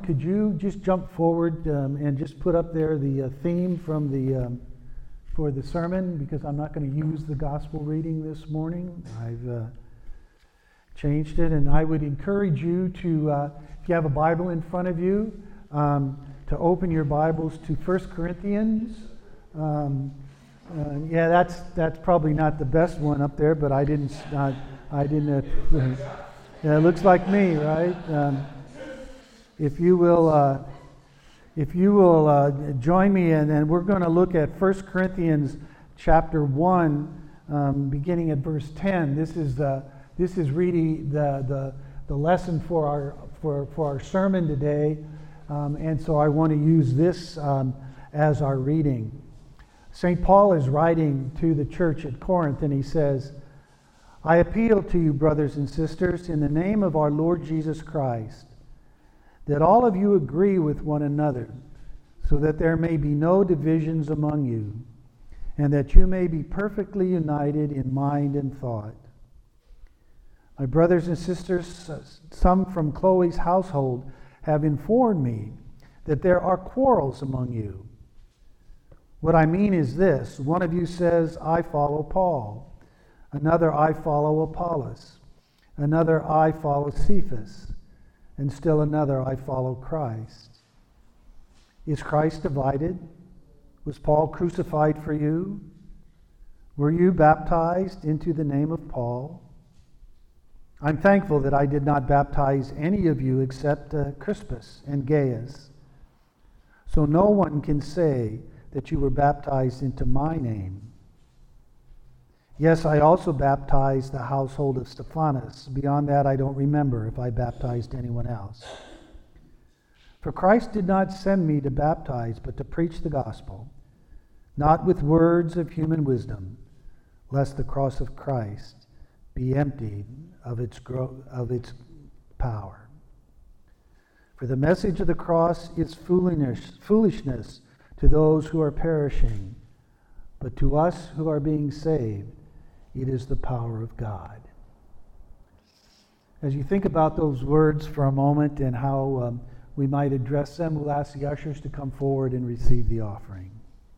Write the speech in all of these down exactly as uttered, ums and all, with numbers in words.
could you just jump forward um, and just put up there the uh, theme from the um, for the sermon, because I'm not going to use the gospel reading this morning. I've uh, changed it, and I would encourage you to, uh, if you have a Bible in front of you, um, to open your Bibles to First Corinthians. Um, uh, yeah, that's that's probably not the best one up there, but I didn't uh, I didn't. Uh, yeah, it looks like me, right? Um, if you will, uh, if you will uh, join me, and, and we're going to look at First Corinthians chapter one, um, beginning at verse ten. This is the this is really the the the lesson for our for for our sermon today, um, and so I want to use this um, as our reading. Saint Paul is writing to the church at Corinth, and he says, "I appeal to you, brothers and sisters, in the name of our Lord Jesus Christ, that all of you agree with one another, so that there may be no divisions among you, and that you may be perfectly united in mind and thought. My brothers and sisters, some from Chloe's household have informed me that there are quarrels among you. What I mean is this: one of you says, 'I follow Paul,' another, 'I follow Apollos,' another, 'I follow Cephas,' and still another, 'I follow Christ.' Is Christ divided? Was Paul crucified for you? Were you baptized into the name of Paul? I'm thankful that I did not baptize any of you except uh, Crispus and Gaius. So no one can say that you were baptized into my name. Yes, I also baptized the household of Stephanas. Beyond that, I don't remember if I baptized anyone else. For Christ did not send me to baptize, but to preach the gospel, not with words of human wisdom, lest the cross of Christ be emptied of its gro- of its power. For the message of the cross is foolishness, foolishness to those who are perishing, but to us who are being saved, it is the power of God." As you think about those words for a moment and how um, we might address them, we'll ask the ushers to come forward and receive the offering.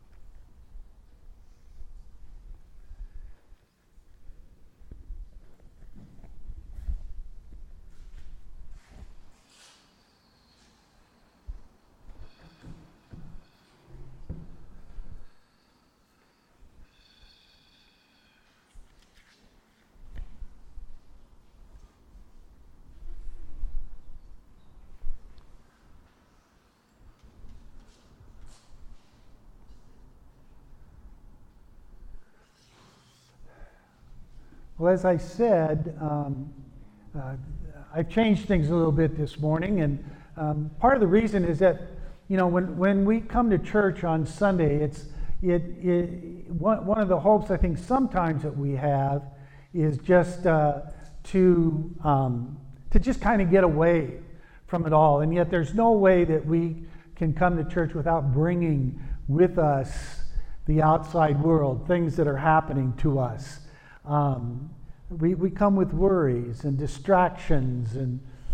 Well, as I said, um, uh, I've changed things a little bit this morning, and um, part of the reason is that, you know, when, when we come to church on Sunday, it's it, it one, one of the hopes I think sometimes that we have is just uh, to um, to just kind of get away from it all, and yet there's no way that we can come to church without bringing with us the outside world, things that are happening to us. Um, we, we come with worries and distractions and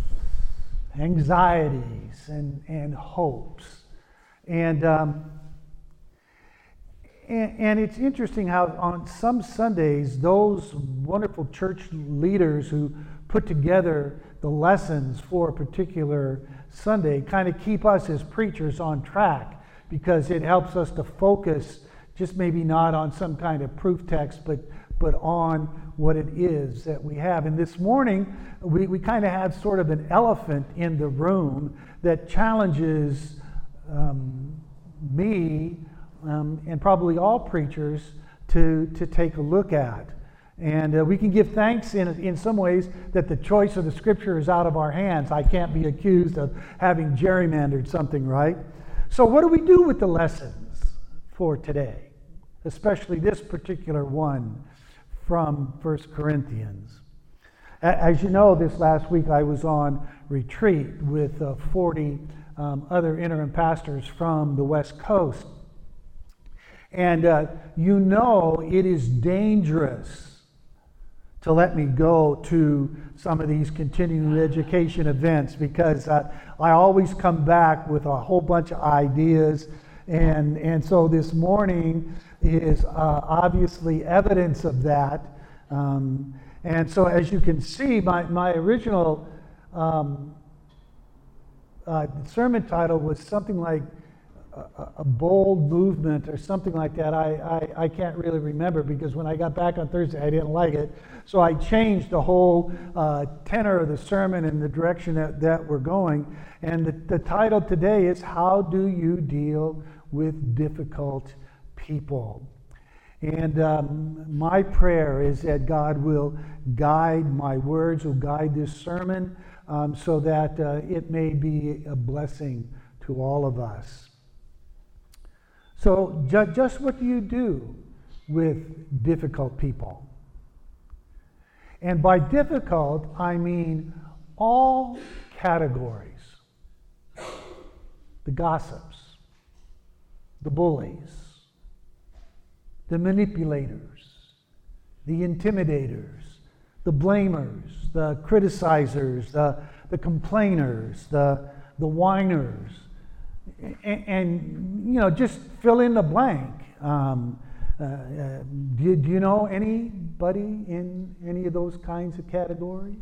anxieties and, and hopes. And, um, and, and it's interesting how on some Sundays, those wonderful church leaders who put together the lessons for a particular Sunday kind of keep us as preachers on track, because it helps us to focus just maybe not on some kind of proof text, but but on what it is that we have. And this morning, we, we kind of have sort of an elephant in the room that challenges um, me um, and probably all preachers to, to take a look at. And uh, we can give thanks in, in some ways that the choice of the scripture is out of our hands. I can't be accused of having gerrymandered something, right? So what do we do with the lessons for today, especially this particular one from First Corinthians? As you know, this last week I was on retreat with uh, forty um, other interim pastors from the West Coast. And uh, you know it is dangerous to let me go to some of these continuing education events, because uh, I always come back with a whole bunch of ideas. And, and so this morning is uh, obviously evidence of that. Um, and so as you can see, my, my original um, uh, sermon title was something like a, a bold movement or something like that. I, I, I can't really remember, because when I got back on Thursday, I didn't like it. So I changed the whole uh, tenor of the sermon and the direction that, that we're going. And the, the title today is, How Do You Deal with Difficult People? And um, my prayer is that God will guide my words, will guide this sermon, um, so that uh, it may be a blessing to all of us. So ju- just what do you do with difficult people? And by difficult, I mean all categories. The gossips, the bullies, the manipulators, the intimidators, the blamers, the criticizers, the, the complainers, the, the whiners, and, and, you know, just fill in the blank. Um, uh, uh, do, do you know anybody in any of those kinds of categories?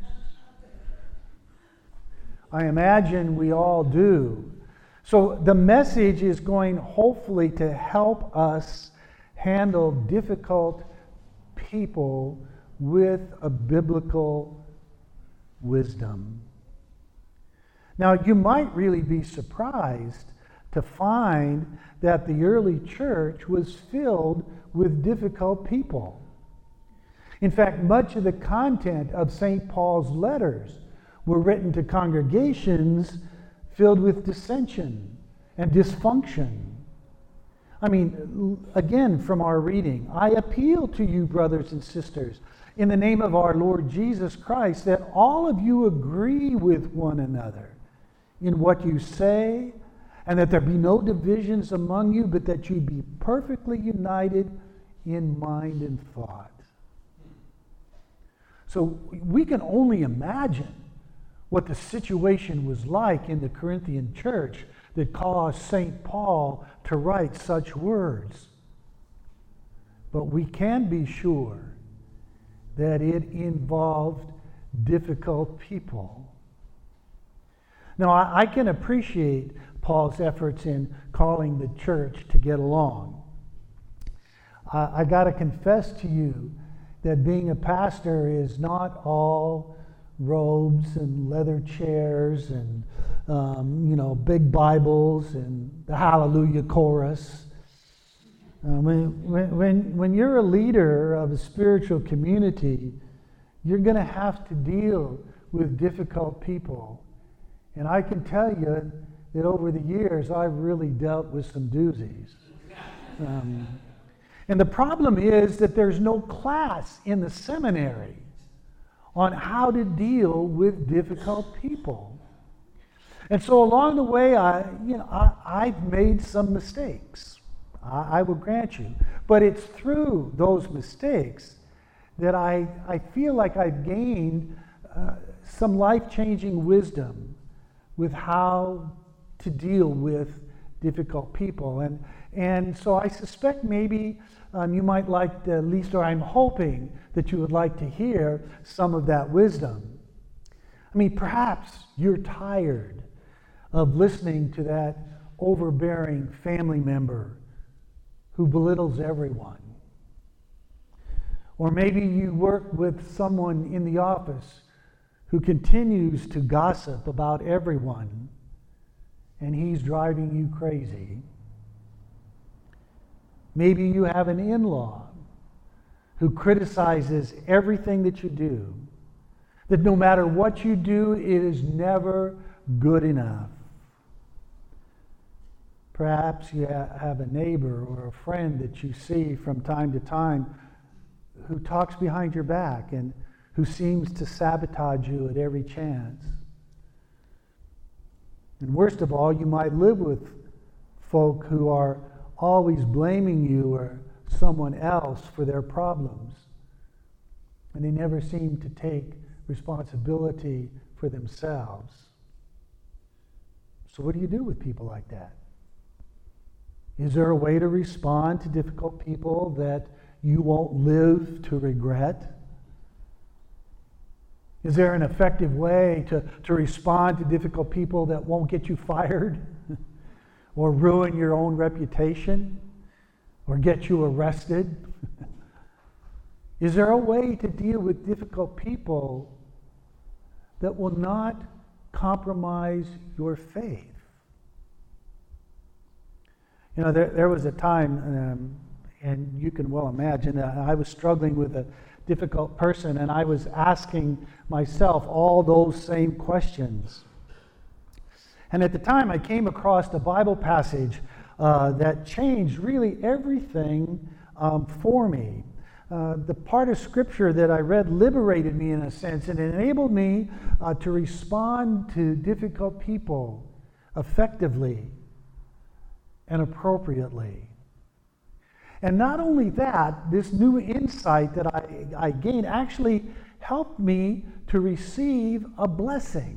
I imagine we all do. So the message is going hopefully to help us handle difficult people with a biblical wisdom. Now, you might really be surprised to find that the early church was filled with difficult people. In fact, much of the content of Saint Paul's letters were written to congregations filled with dissension and dysfunction. I mean, again, from our reading, I appeal to you, brothers and sisters, in the name of our Lord Jesus Christ, that all of you agree with one another in what you say, and that there be no divisions among you, but that you be perfectly united in mind and thought. So we can only imagine what the situation was like in the Corinthian church that caused Saint Paul to write such words. But we can be sure that it involved difficult people. Now, I, I can appreciate Paul's efforts in calling the church to get along. Uh, I got to confess to you that being a pastor is not all robes and leather chairs and um, you know, big Bibles and the Hallelujah chorus. Uh, when, when, when you're a leader of a spiritual community, you're going to have to deal with difficult people. And I can tell you that over the years, I've really dealt with some doozies. Um, and the problem is that there's no class in the seminary on how to deal with difficult people. And so along the way, I, you know, I, I've made some mistakes. I, I will grant you. But it's through those mistakes that I, I feel like I've gained uh, some life-changing wisdom with how to deal with difficult people. And, and so I suspect maybe um, you might like to, at least, or I'm hoping that you would like to hear some of that wisdom. I mean, perhaps you're tired of listening to that overbearing family member who belittles everyone. Or maybe you work with someone in the office who continues to gossip about everyone, and he's driving you crazy. Maybe you have an in-law who criticizes everything that you do, that no matter what you do, it is never good enough. Perhaps you have a neighbor or a friend that you see from time to time who talks behind your back and who seems to sabotage you at every chance. And worst of all, you might live with folk who are always blaming you or someone else for their problems. and they never seem to take responsibility for themselves. So what do you do with people like that? Is there a way to respond to difficult people that you won't live to regret? Is there an effective way to, to respond to difficult people that won't get you fired or ruin your own reputation or get you arrested? Is there a way to deal with difficult people that will not compromise your faith? You know, there, there was a time, um, and you can well imagine, uh, I was struggling with a difficult person, and I was asking myself all those same questions. And at the time, I came across a Bible passage uh, that changed really everything um, for me. Uh, the part of Scripture that I read liberated me in a sense, and it enabled me uh, to respond to difficult people effectively and appropriately. And not only that, this new insight that I, I gained actually helped me to receive a blessing.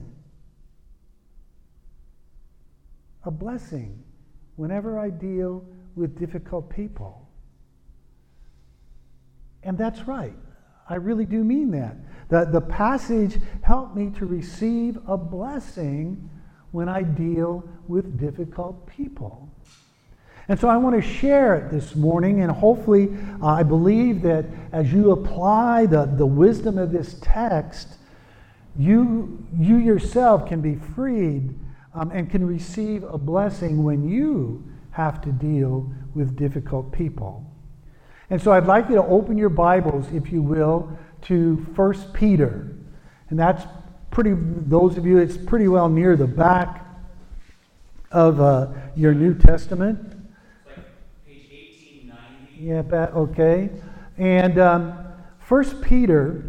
A blessing whenever I deal with difficult people. And that's right. I really do mean that. The, the passage helped me to receive a blessing when I deal with difficult people. And so I want to share it this morning, and hopefully uh, I believe that as you apply the, the wisdom of this text, you, you yourself can be freed um, and can receive a blessing when you have to deal with difficult people. And so I'd like you to open your Bibles, if you will, to First Peter. And that's pretty, those of you, it's pretty well near the back of uh, your New Testament. Yeah, but, okay. And um, First Peter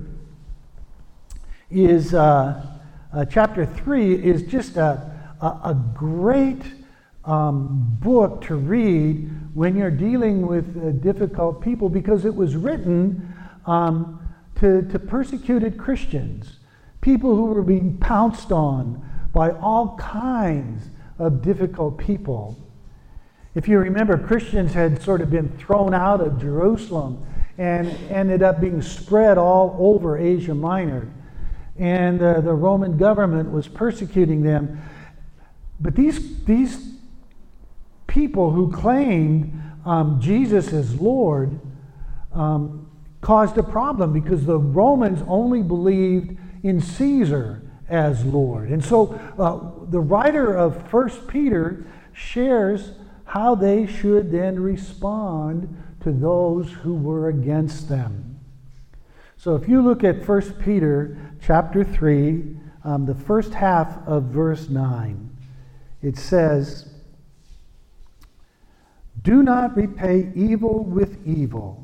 is, uh, uh, chapter three is just a, a, a great um, book to read when you're dealing with uh, difficult people, because it was written um, to, to persecuted Christians, people who were being pounced on by all kinds of difficult people. If you remember, Christians had sort of been thrown out of Jerusalem and ended up being spread all over Asia Minor. And uh, the Roman government was persecuting them. But these, these people who claimed um, Jesus as Lord um, caused a problem, because the Romans only believed in Caesar as Lord. And so uh, the writer of First Peter shares how they should then respond to those who were against them. So if you look at First Peter chapter three, um, the first half of verse nine, it says, "Do not repay evil with evil,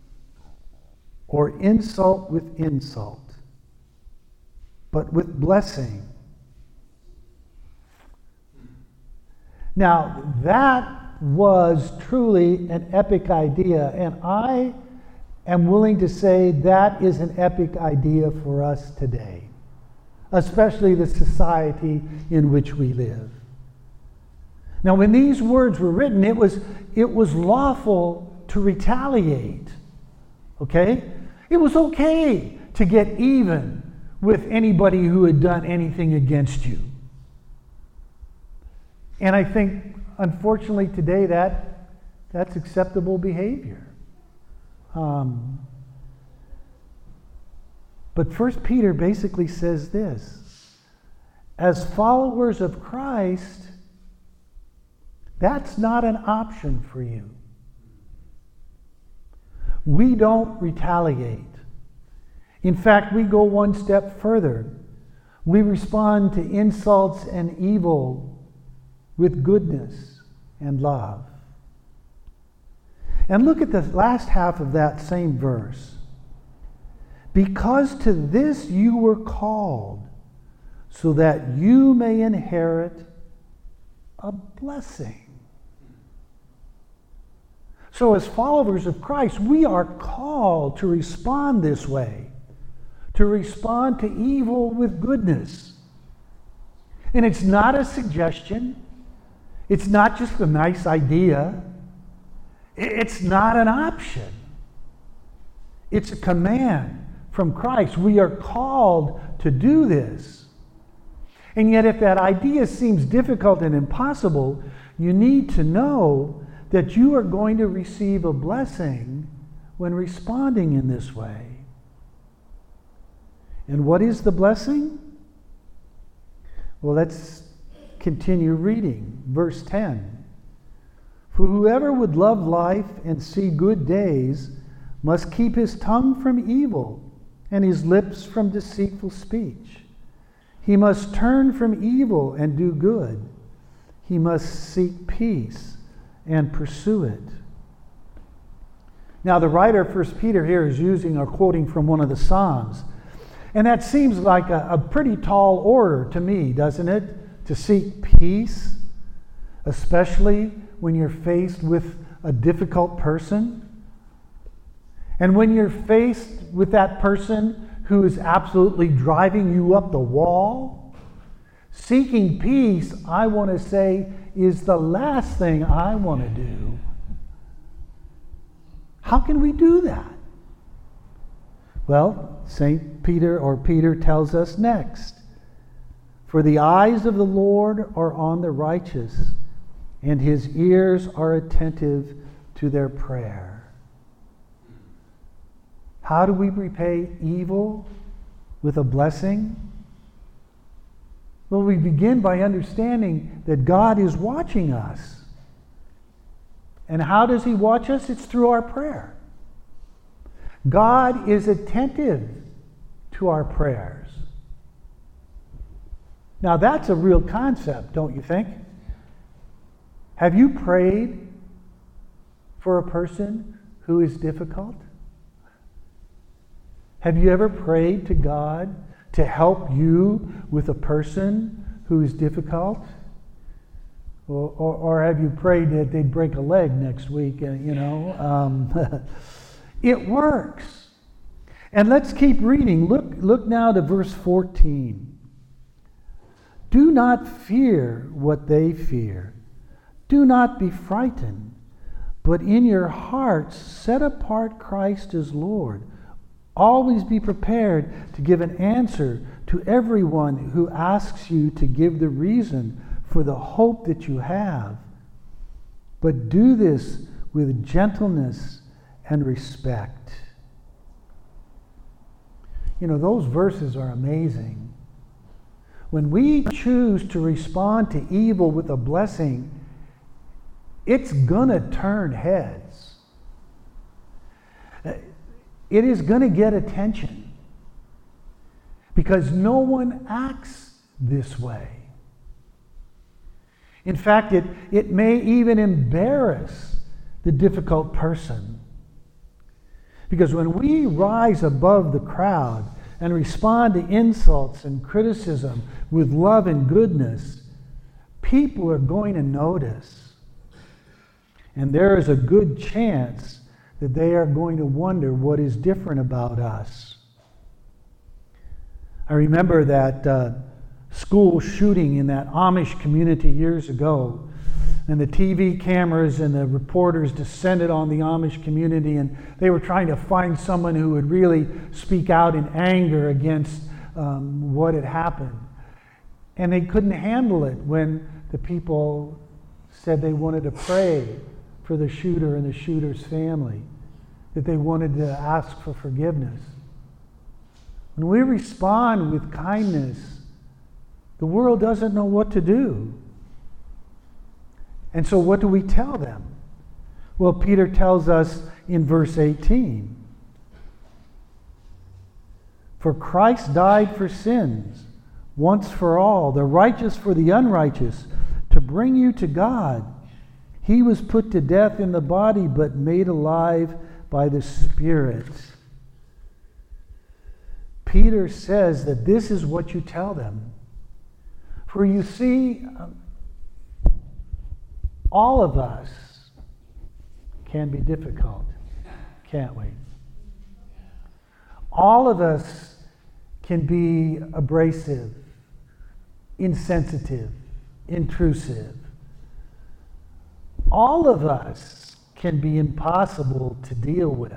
or insult with insult, but with blessing." Now, that was truly an epic idea, and I am willing to say that is an epic idea for us today, especially the society in which we live. Now, when these words were written, it was, it was lawful to retaliate, okay? It was okay to get even with anybody who had done anything against you. And I think, unfortunately, today that that's acceptable behavior. Um, but First Peter basically says this: as followers of Christ, that's not an option for you. We don't retaliate. In fact, we go one step further. We respond to insults and evil with goodness and love. And look at the last half of that same verse. "Because to this you were called, so that you may inherit a blessing." So as followers of Christ, we are called to respond this way. to respond to evil with goodness. And it's not a suggestion. It's not just a nice idea. It's not an option. It's a command from Christ. We are called to do this. And yet, if that idea seems difficult and impossible, you need to know that you are going to receive a blessing when responding in this way. And what is the blessing? Well, let's continue reading. Verse ten. For whoever would love life and see good days must keep his tongue from evil and his lips from deceitful speech. He must turn from evil and do good. He must seek peace and pursue it. Now, the writer of First Peter here is using or quoting from one of the Psalms. And that seems like a, a pretty tall order to me, doesn't it? To seek peace, especially when you're faced with a difficult person. And when you're faced with that person who is absolutely driving you up the wall, seeking peace, I want to say, is the last thing I want to do. How can we do that? Well, Saint Peter or Peter tells us next, for the eyes of the Lord are on the righteous, and his ears are attentive to their prayer. How do we repay evil with a blessing? Well, we begin by understanding that God is watching us. And how does he watch us? It's through our prayer. God is attentive to our prayers. Now, that's a real concept, don't you think? Have you prayed for a person who is difficult? Have you ever prayed to God to help you with a person who is difficult? Or, or, or have you prayed that they'd break a leg next week? Uh, you know, um, it works. And let's keep reading. Look, look now to verse fourteen. Do not fear what they fear. Do not be frightened, but in your hearts set apart Christ as Lord. Always be prepared to give an answer to everyone who asks you to give the reason for the hope that you have. But do this with gentleness and respect. You know, those verses are amazing. When we choose to respond to evil with a blessing, it's gonna turn heads. It is going to get attention because no one acts this way. In fact, it, it may even embarrass the difficult person. Because when we rise above the crowd and respond to insults and criticism with love and goodness, people are going to notice. And there is a good chance that they are going to wonder what is different about us. I remember that uh, school shooting in that Amish community years ago, and the T V cameras and the reporters descended on the Amish community, and they were trying to find someone who would really speak out in anger against um, what had happened. And they couldn't handle it when the people said they wanted to pray for the shooter and the shooter's family, that they wanted to ask for forgiveness. When we respond with kindness, the world doesn't know what to do. And so what do we tell them? Well, Peter tells us in verse eighteen, for Christ died for sins once for all, the righteous for the unrighteous, to bring you to God. He was put to death in the body, but made alive by the Spirit. Peter says that this is what you tell them. For you see, um, all of us can be difficult, can't we? All of us can be abrasive, insensitive, intrusive. All of us can be impossible to deal with.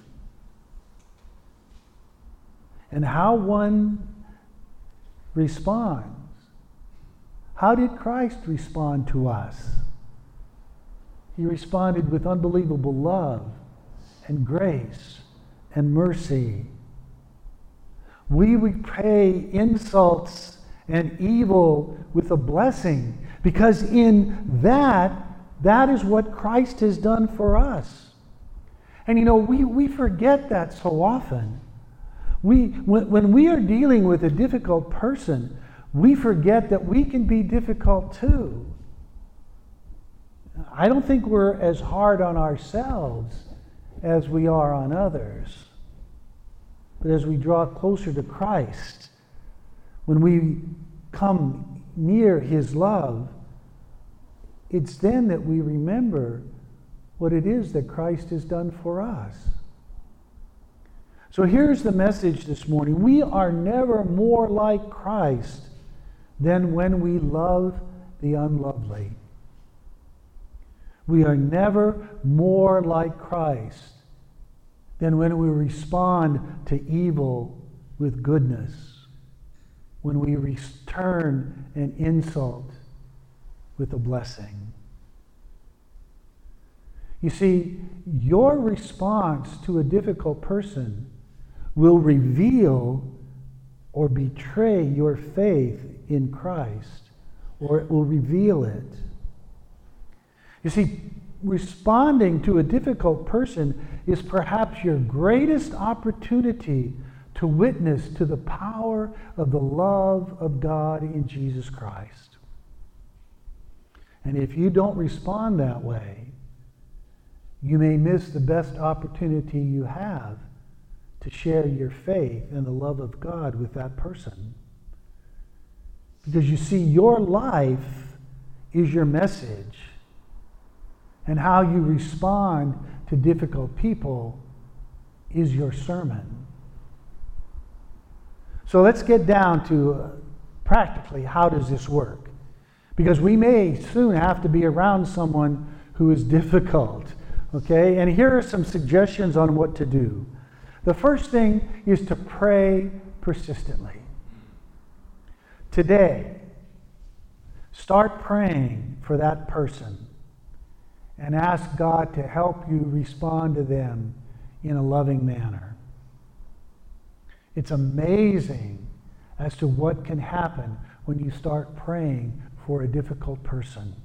And how one responds. How did Christ respond to us? He responded with unbelievable love and grace and mercy. We repay insults and evil with a blessing, because in that, that is what Christ has done for us. And you know, we, we forget that so often. We, when, when we are dealing with a difficult person, we forget that we can be difficult too. I don't think we're as hard on ourselves as we are on others. But as we draw closer to Christ, when we come near His love, it's then that we remember what it is that Christ has done for us. So here's the message this morning. We are never more like Christ than when we love the unlovely. We are never more like Christ than when we respond to evil with goodness, when we return an insult with a blessing. You see, your response to a difficult person will reveal or betray your faith in Christ, or it will reveal it. You see, responding to a difficult person is perhaps your greatest opportunity to witness to the power of the love of God in Jesus Christ. And if you don't respond that way, you may miss the best opportunity you have to share your faith and the love of God with that person. Because you see, your life is your message. And how you respond to difficult people is your sermon. So let's get down to uh, practically, how does this work? Because we may soon have to be around someone who is difficult. Okay? And here are some suggestions on what to do. The first thing is to pray persistently. Today, start praying for that person and ask God to help you respond to them in a loving manner. It's amazing as to what can happen when you start praying for a difficult person.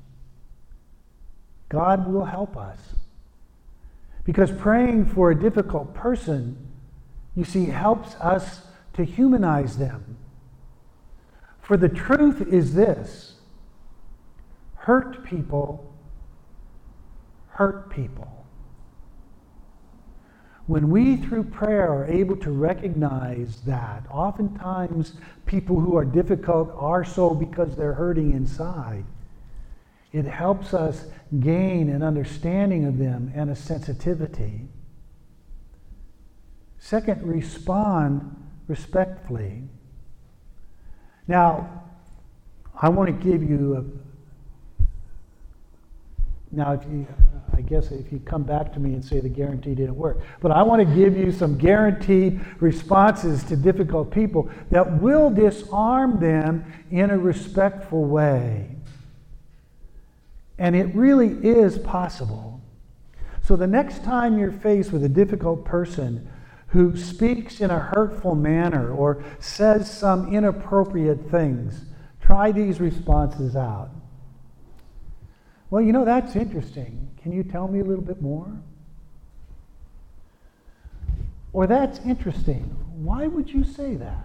God will help us. Because praying for a difficult person, you see, helps us to humanize them. For the truth is this: hurt people hurt people. When we, through prayer, are able to recognize that, oftentimes people who are difficult are so because they're hurting inside. It helps us gain an understanding of them and a sensitivity. Second, respond respectfully. Now, I want to give you a... Now, if you, I guess if you come back to me and say the guarantee didn't work, but I want to give you some guaranteed responses to difficult people that will disarm them in a respectful way. And it really is possible. So the next time you're faced with a difficult person who speaks in a hurtful manner or says some inappropriate things, try these responses out. Well, you know, that's interesting. Can you tell me a little bit more? Or that's interesting. Why would you say that?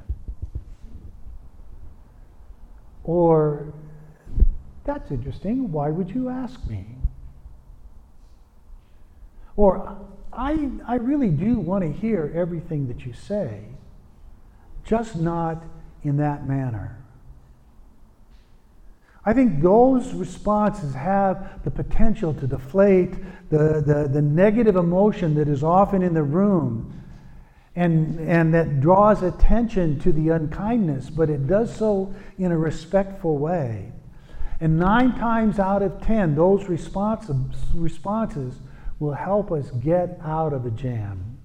Or that's interesting. Why would you ask me? Or I, I really do want to hear everything that you say, just not in that manner. I think those responses have the potential to deflate the, the, the negative emotion that is often in the room and, and that draws attention to the unkindness, but it does so in a respectful way. And nine times out of ten, those responses, responses will help us get out of a jam.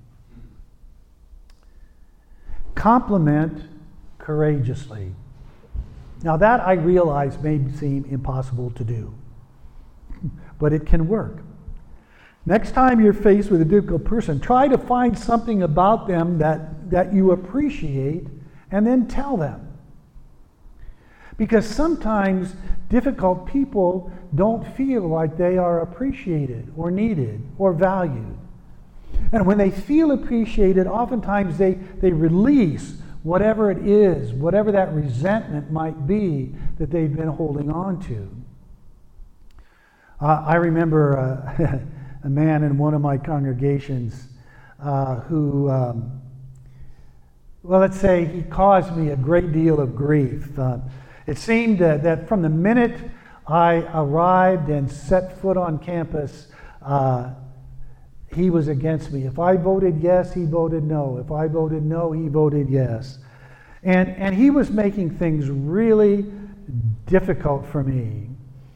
Compliment courageously. Now that I realize may seem impossible to do, but it can work. Next time you're faced with a difficult person, try to find something about them that, that you appreciate and then tell them. Because sometimes difficult people don't feel like they are appreciated or needed or valued. And when they feel appreciated, oftentimes they, they release whatever it is, whatever that resentment might be that they've been holding on to. Uh, I remember uh, a man in one of my congregations uh, who, um, well, let's say he caused me a great deal of grief. Uh, it seemed uh, that from the minute I arrived and set foot on campus, uh, he was against me. If I voted yes, he voted no. If I voted no, he voted yes. And, and he was making things really difficult for me.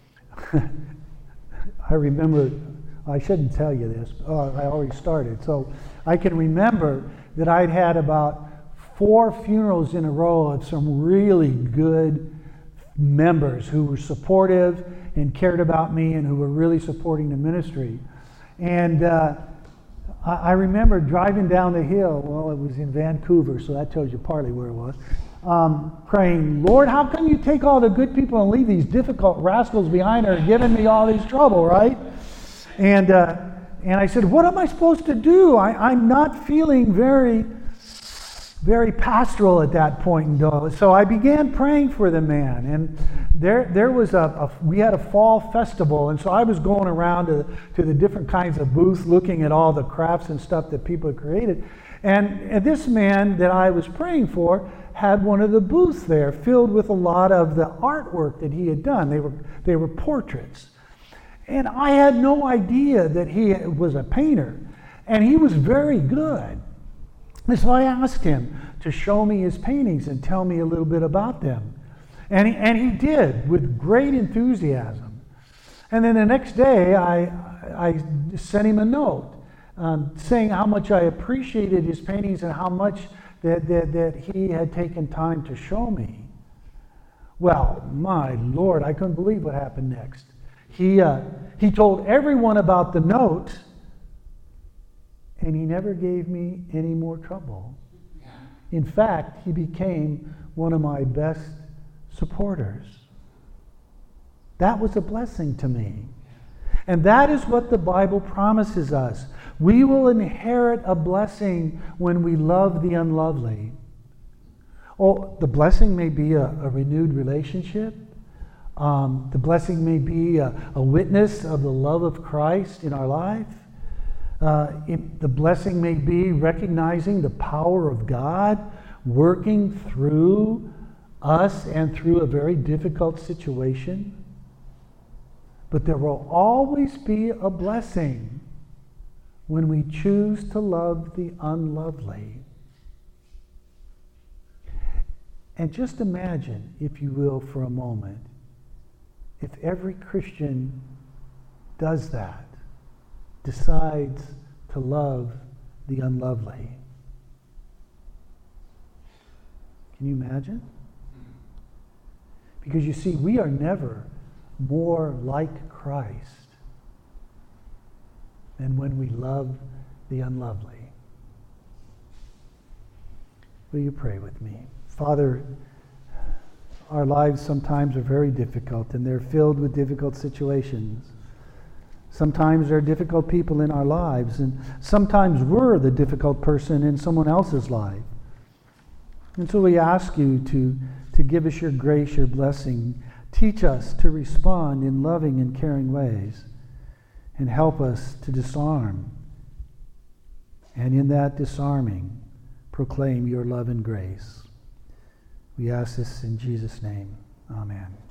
I remember, I shouldn't tell you this, uh, I already started. So I can remember that I'd had about four funerals in a row of some really good members who were supportive and cared about me and who were really supporting the ministry. And uh, I, I remember driving down the hill, well, it was in Vancouver, so that tells you partly where it was, um, praying, Lord, how can you take all the good people and leave these difficult rascals behind that are giving me all this trouble, right? And uh, and I said, what am I supposed to do? I, I'm not feeling very, very pastoral at that point in time. So I began praying for the man. And there there was a, a, we had a fall festival. And so I was going around to, to the different kinds of booths looking at all the crafts and stuff that people had created. And, and this man that I was praying for had one of the booths there filled with a lot of the artwork that he had done. They were they were portraits. And I had no idea that he was a painter. And he was very good. And so I asked him to show me his paintings and tell me a little bit about them. And he, and he did with great enthusiasm. And then the next day I, I sent him a note um, saying how much I appreciated his paintings and how much that, that, that he had taken time to show me. Well, my Lord, I couldn't believe what happened next. He, uh, he told everyone about the note, and he never gave me any more trouble. In fact, he became one of my best supporters. That was a blessing to me. And that is what the Bible promises us. We will inherit a blessing when we love the unlovely. Oh, the blessing may be a, a renewed relationship. Um, the blessing may be a, a witness of the love of Christ in our life. Uh, it, the blessing may be recognizing the power of God working through us and through a very difficult situation. But there will always be a blessing when we choose to love the unlovely. And just imagine, if you will, for a moment, if every Christian does that, decides to love the unlovely. Can you imagine? Because you see, we are never more like Christ than when we love the unlovely. Will you pray with me? Father, our lives sometimes are very difficult, and they're filled with difficult situations. Sometimes there are difficult people in our lives, and sometimes we're the difficult person in someone else's life. And so we ask you to, to give us your grace, your blessing. Teach us to respond in loving and caring ways, and help us to disarm. And in that disarming, proclaim your love and grace. We ask this in Jesus' name. Amen.